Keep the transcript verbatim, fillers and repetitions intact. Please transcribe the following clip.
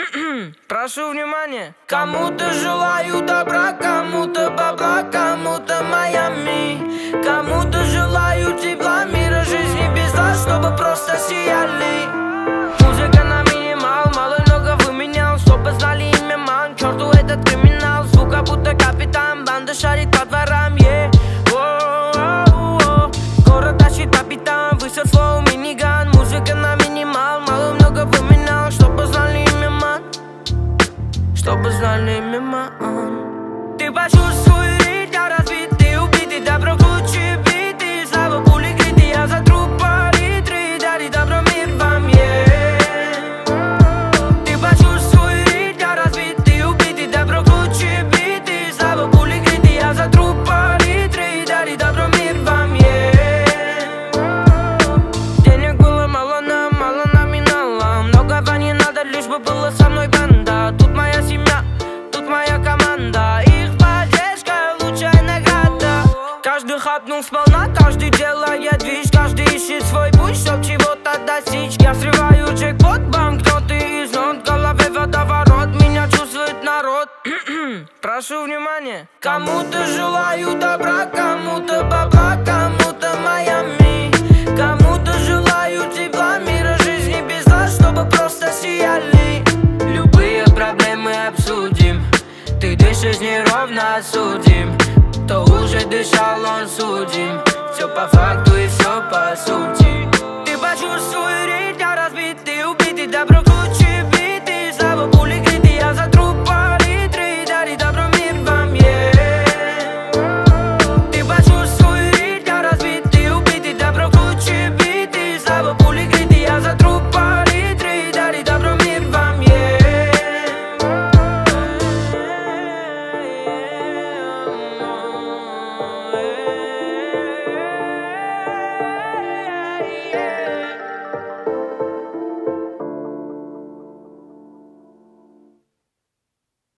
Прошу внимания. Кому-то желаю добра, кому-то бабла, кому-то Майами. Кому-то желаю тепла, мира, жизни без зла, чтобы просто сияли. Музыка на минимал, мало много выменял, чтобы знали имя ман. К черту этот криминал, звука будто капитан, банда шарит по дворам, yeah. Город тащит по пятам, высер флоу, миниган. Музыка на минимал, мало много выменял, чтобы знали имя ман, чтобы знали имя ман. Ты почувствуй ритм, я разбит, ты убитый, добро круче биты. Слава пули гриты, я затру палитры, дари добро мир вам, yeah. Ты почувствуй ритм, я разбит, ты убитый, добро круче биты. Слава пули гриты, я затру палитры, дари добро мир вам, yeah. Денег было мало нам, мало номинала, многого не надо, лишь бы было со мной банда. Тут моя семья, тут моя команда, их поддержка лучшая награда. Каждый хапнул сполна, каждый делает движ, каждый ищет свой путь, чтоб чего-то достичь. Я срываю джекпот, банкноты из нот, в голове водоворот, меня чувствует народ. Прошу внимания. Кому-то желаю добра, кому-то бабла, кому-то Майами. Кому-то желаю тепла, мира, жизни без зла, чтобы просто сияли. Любые проблемы обсудим, ты дышишь неровно, осудим. Кто уже дышал, он судим. Все по факту и все по сути.